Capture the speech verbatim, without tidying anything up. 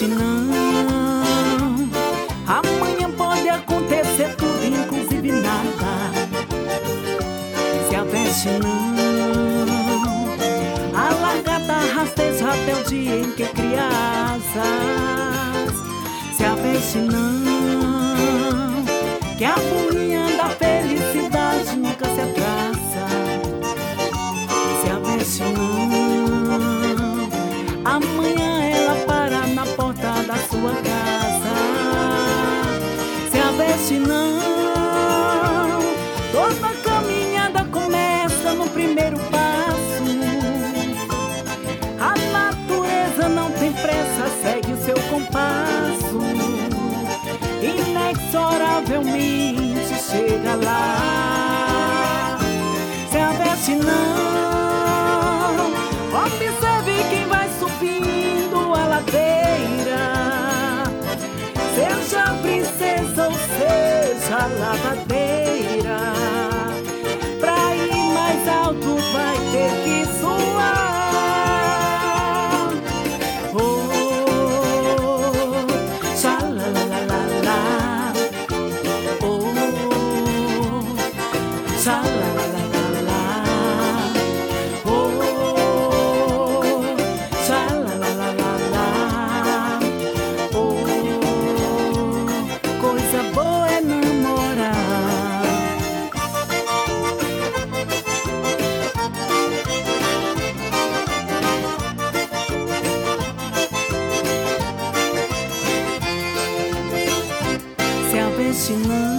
aveste não, amanhã pode acontecer tudo, inclusive nada. Se aveste não, a lagarta rasteja até o dia em que cria asas. Se aveste não, que a boinha da felicidade nunca se atrasa. Se aveste não, amanhã ela para na porta da sua casa. Se aveste não, toda caminhada começa no primeiro passo. A natureza não tem pressa, segue o seu compasso, inexoravelmente chega lá. Se aveste não, observe quem vai subindo a ladeira. Seja princesa ou seja lavadeira, pra ir mais alto vai ter que suar. Se aveste não,